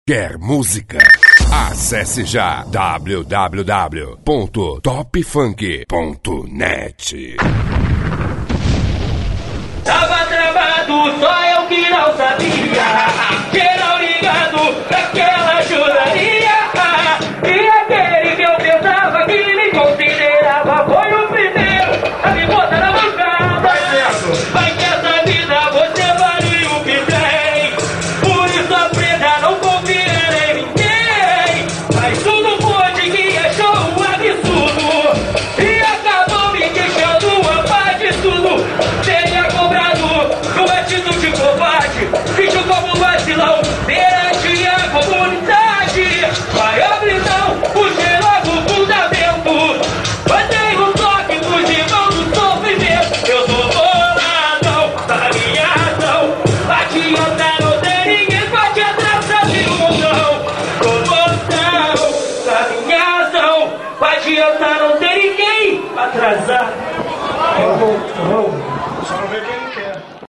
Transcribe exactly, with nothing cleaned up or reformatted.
Quer música? Acesse já w w w ponto top funk ponto net. Tava travado, só eu que não sabia. Geral ligado daquela churaria. E aquele que eu pensava que me considerava foi o primeiro a me botar na bancada. Mas nessa vida você vale o que tem. Por isso aprenda, não confia em ninguém. Mas tudo pode que achou um absurdo. E acabou me deixando uma paz de tudo. Teria cobrado uma atitude covarde. Bicho como vacilão perante a comunidade. Maior visão, puxei logo o fundamento. Mandei um toque pros irmãos do sofrimento. Eu sou boladão da minha ação. Adianta não ter ninguém pra te atrasar de montão. Promoção da minha ação. Adianta não ter ninguém pra atrasar. Eu vou, eu vou. Só não ver quem quer.